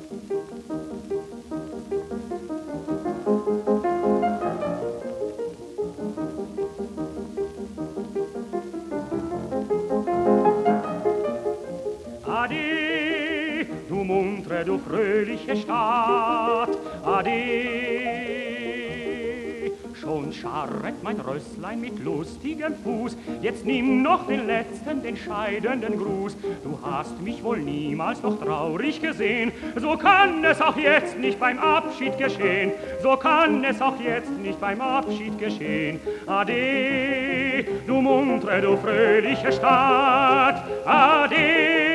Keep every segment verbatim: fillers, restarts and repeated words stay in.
Ade, du muntre, du fröhliche Stadt, ade. Schon scharret mein Rösslein mit lustigem Fuß, jetzt nimm noch den letzten, den scheidenden Gruß. Du hast mich wohl niemals noch traurig gesehen, so kann es auch jetzt nicht beim Abschied geschehen, so kann es auch jetzt nicht beim Abschied geschehen. Ade, du muntre, du fröhliche Stadt, ade.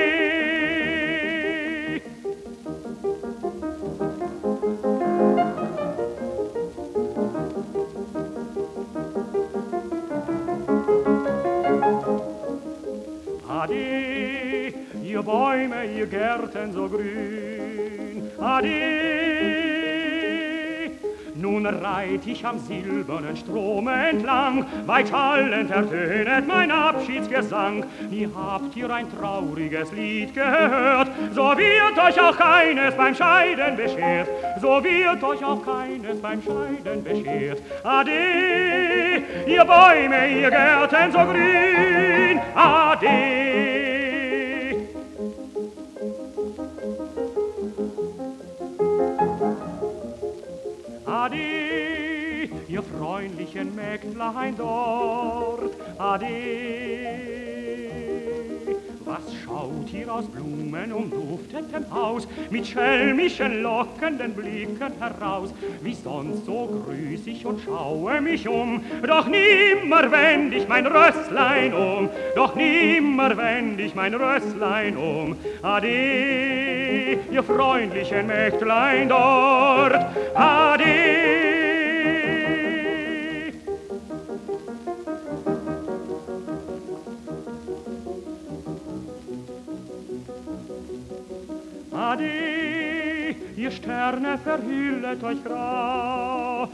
Ade, ihr Bäume, ihr Gärten so grün, ade. Nun reit ich am silbernen Strome entlang, weit schallend ertönet mein Abschiedsgesang. Ihr habt ihr ein trauriges Lied gehört, so wird euch auch keines beim Scheiden beschert, so wird euch auch keines beim Scheiden beschert. Ade, ihr Bäume, ihr Gärten so grün, ade. Ade, ihr freundlichen Mägdlein dort, ade. Was schaut ihr aus Blumen umduftetem Haus, mit schelmischen, lockenden Blicken heraus? Wie sonst so grüß ich und schaue mich um, doch nimmer wend ich mein Rösslein um, doch nimmer wend ich mein Rösslein um. Ade, ihr freundlichen Mägdlein dort, ade. Ade, ihr Sterne verhüllet euch grau,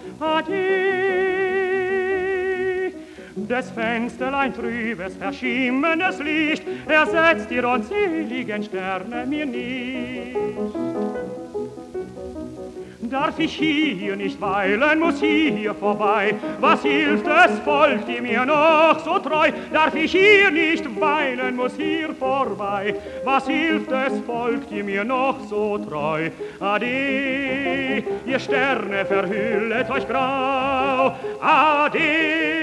ade. Des Fensterlein trübes, verschimmendes Licht ersetzt ihr unseligen Sterne mir nicht. Darf ich hier nicht weilen, muss hier vorbei. Was hilft es, folgt ihr mir noch so treu? Darf ich hier nicht weilen, muss hier vorbei. Was hilft es, folgt ihr mir noch so treu? Ade, ihr Sterne verhüllet euch grau. Ade.